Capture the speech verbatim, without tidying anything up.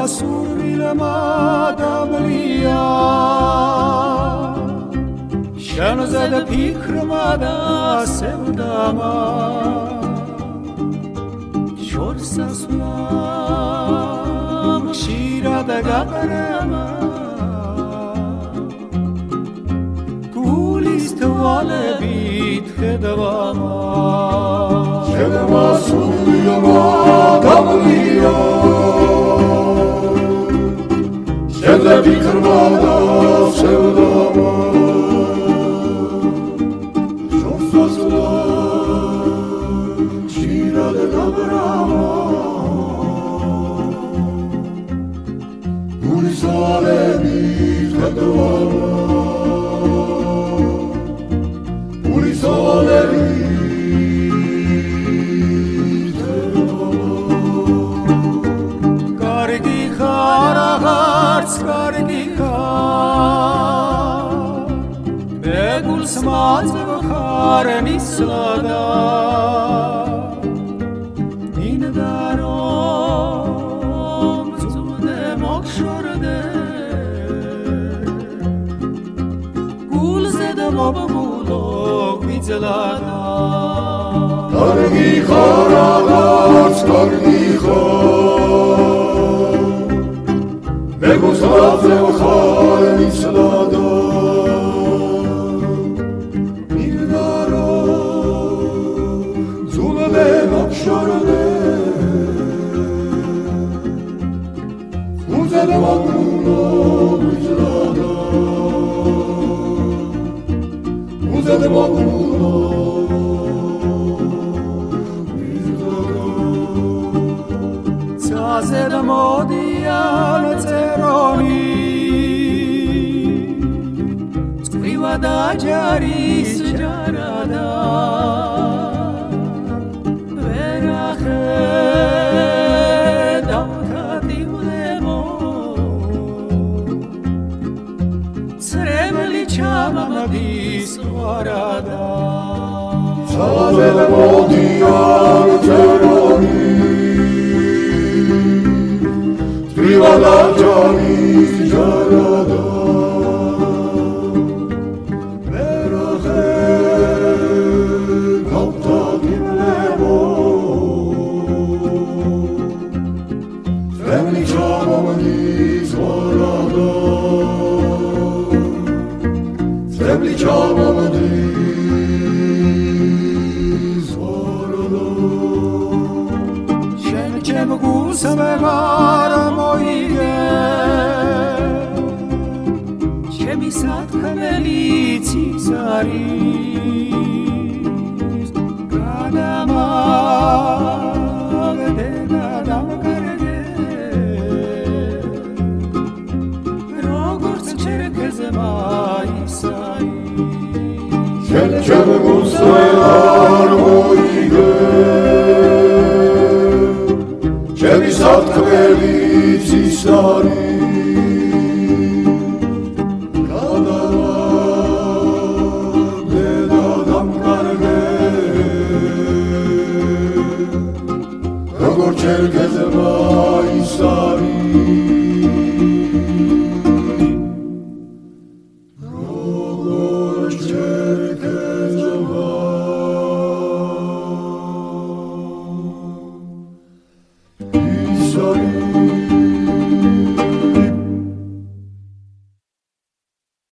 სურვილმა დაბლია შენზე და ფიქრმა და სევდამა შორსასვლა ხშირად გაგრამა გულის თვალებით ხედავამა შენმა სურვილმა დაბლია შენზე ფიქრმა და სევდამა შორსასვლა ხშირად გაგრამა გულის თვალებით ხედავამა გულის თვალებით კარგი ხარ მეგულს მაწვხარ ნისლადა მინდა რომ წუნდე მოხშორდე გულზე და მომბულო ვიძლადა კარგი ხარ რაღაც კარგი ხარ მეგულს მაწვხარ ნისლადა მინდა რომ წუნდე მოხშორდე გულზე და მომბულო ვიძლადა გულზე და მომბულო ცაზე და მოდიან წერონი წვივა და ჯარის ჯარადა ვერახედავ ქადივლემო ცრემლი ჩამამდის ყვარადა ცაზე და მოდიან წერონი Viva la Johnny Jarada Pero se Nopta Gimlebo Sremli Chamamani Svarada Sremli Chamamani Svarada Shen Chem Gusmegar ჩემი სათქმელიც არის გადამაგდე გადამკარგე როგორც ჩერქეზე მაისაი შენ ჩემ გულსა არ მოიგე ჩემი სათქმელიც არის Çerkeze maisari Rogor çerkeze maisari